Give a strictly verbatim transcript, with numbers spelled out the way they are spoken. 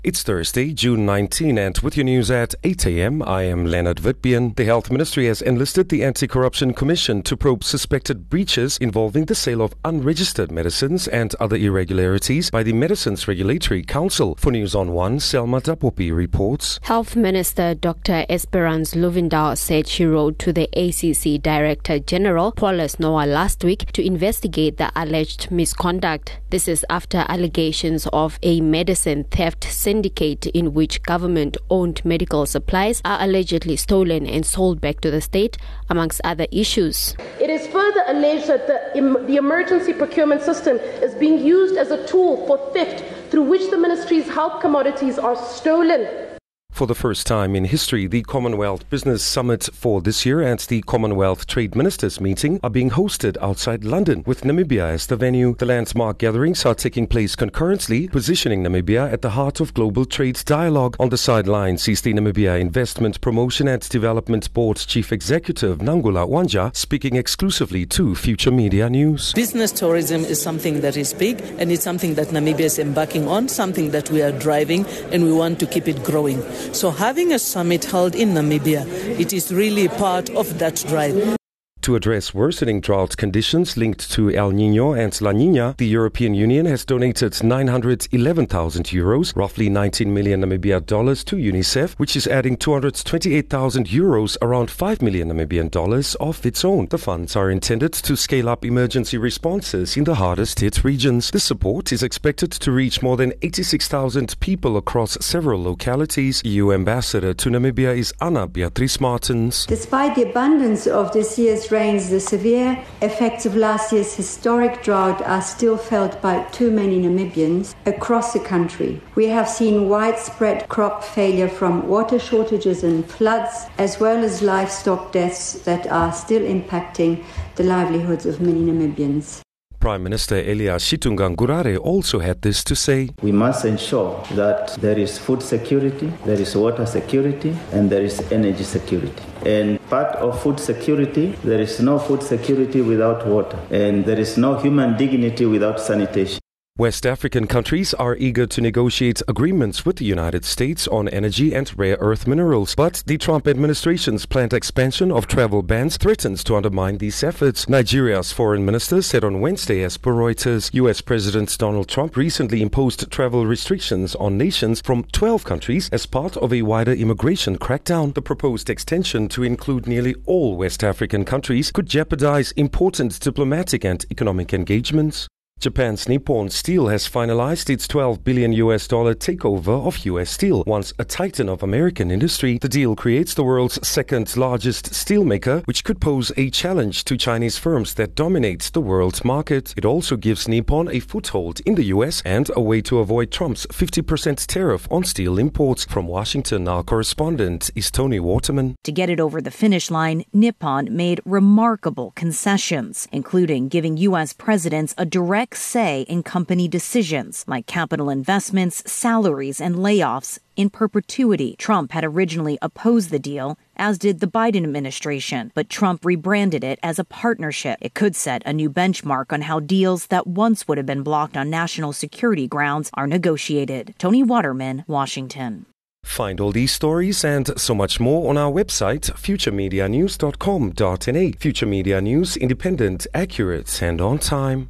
It's Thursday, June nineteenth, and with your news at eight a.m., I am Leonard Witbian. The Health Ministry has enlisted the Anti-Corruption Commission to probe suspected breaches involving the sale of unregistered medicines and other irregularities by the Medicines Regulatory Council. For News on One, Selma Tapopi reports. Health Minister Doctor Esperance Luvendal said she wrote to the A C C Director General, Paulus Noah, last week to investigate the alleged misconduct. This is after allegations of a medicine theft syndicate in which government-owned medical supplies are allegedly stolen and sold back to the state, amongst other issues. It is further alleged that the, em- the emergency procurement system is being used as a tool for theft through which the ministry's health commodities are stolen. For the first time in history, the Commonwealth Business Summit for this year and the Commonwealth Trade Ministers meeting are being hosted outside London, with Namibia as the venue. The landmark gatherings are taking place concurrently, positioning Namibia at the heart of global trade dialogue. On the sidelines is the Namibia Investment Promotion and Development Board Chief Executive Nangula Wanja, speaking exclusively to Future Media News. Business tourism is something that is big, and it's something that Namibia is embarking on, something that we are driving, and we want to keep it growing. So having a summit held in Namibia, it is really part of that drive. To address worsening drought conditions linked to El Niño and La Niña, the European Union has donated nine hundred eleven thousand euros, roughly nineteen million Namibia dollars, to UNICEF, which is adding two hundred twenty-eight thousand euros, around five million Namibian dollars, of its own. The funds are intended to scale up emergency responses in the hardest hit regions. This support is expected to reach more than eighty-six thousand people across several localities. E U Ambassador to Namibia is Anna Beatrice Martins. Despite the abundance of this year's rains, the severe effects of last year's historic drought are still felt by too many Namibians across the country. We have seen widespread crop failure from water shortages and floods, as well as livestock deaths that are still impacting the livelihoods of many Namibians. Prime Minister Elias Shitunga Ngurare also had this to say. We must ensure that there is food security, there is water security, and there is energy security. And part of food security, there is no food security without water, and there is no human dignity without sanitation. West African countries are eager to negotiate agreements with the United States on energy and rare earth minerals, but the Trump administration's planned expansion of travel bans threatens to undermine these efforts. Nigeria's foreign minister said on Wednesday, as per Reuters, U S President Donald Trump recently imposed travel restrictions on nations from twelve countries as part of a wider immigration crackdown. The proposed extension to include nearly all West African countries could jeopardize important diplomatic and economic engagements. Japan's Nippon Steel has finalized its twelve billion U S dollar takeover of U S Steel, once a titan of American industry. The deal creates the world's second largest steelmaker, which could pose a challenge to Chinese firms that dominate the world market. It also gives Nippon a foothold in the U S and a way to avoid Trump's fifty percent tariff on steel imports. From Washington, our correspondent is Tony Waterman. To get it over the finish line, Nippon made remarkable concessions, including giving U S presidents a direct say in company decisions like capital investments, salaries, and layoffs in perpetuity. Trump had originally opposed the deal, as did the Biden administration, but Trump rebranded it as a partnership. It could set a new benchmark on how deals that once would have been blocked on national security grounds are negotiated. Tony Waterman, Washington. Find all these stories and so much more on our website, future media news dot com dot n a. Future Media News, independent, accurate, and on time.